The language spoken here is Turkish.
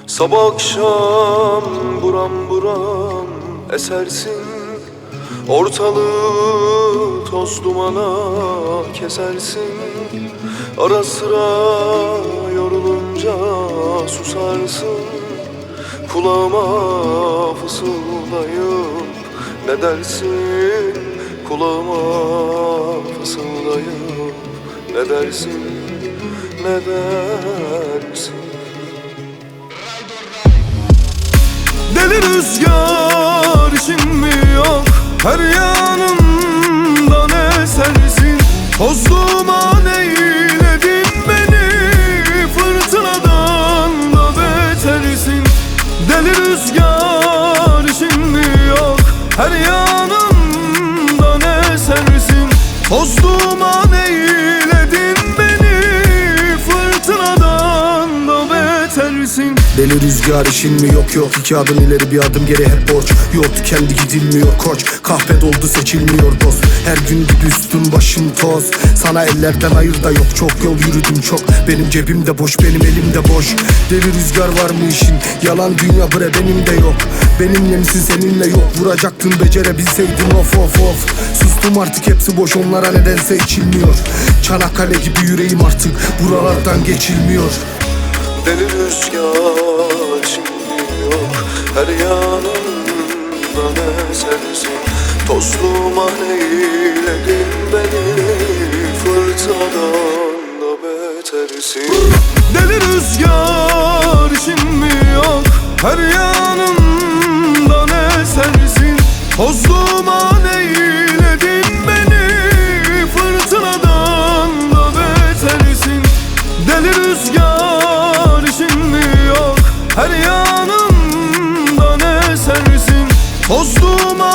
Sabah akşam buram buram esersin. Ortalığı toz dumana kesersin. Ara sıra yorulunca susarsın. Kulağıma fısıldayıp ne dersin? Kulağıma fısıldayıp ne dersin? Ne dersin? Deli rüzgar işin mi yok? Her yanımdan esersin. Toz duman eyledin beni, fırtınadan da betersin. Deli rüzgar işin mi yok? Her yanımdan esersin. Toz duman eyledin beni, fırtınadan da betersin. Deli rüzgar işin mi yok yok. 2 adım ileri bir adım geri hep borç. Yok kendi gidilmiyor koç. Kahpe doldu seçilmiyor dost. Her gün gibi üstüm başım toz. Sana ellerden hayır da yok. Çok yol yürüdüm çok. Benim cebimde boş, benim elimde boş. Deli rüzgar var mı işin? Yalan dünya bre, benim de yok. Benimle misin seninle yok. Vuracaktın becerebilseydin of of of. Sustum artık hepsi boş, onlara nedense içilmiyor. Çanakkale gibi yüreğim artık buralardan geçilmiyor. Deli rüzgar şimdi yok. Her yanımdan esersin. Toz duman eyledin beni, fırtınadan da betersin. Deli rüzgar şimdi yok. Her yanımdan esersin. Toz duman eyledin beni, fırtınadan da betersin. Deli rüzgar şimdi yok. Her yanımdan esersin. Toz duman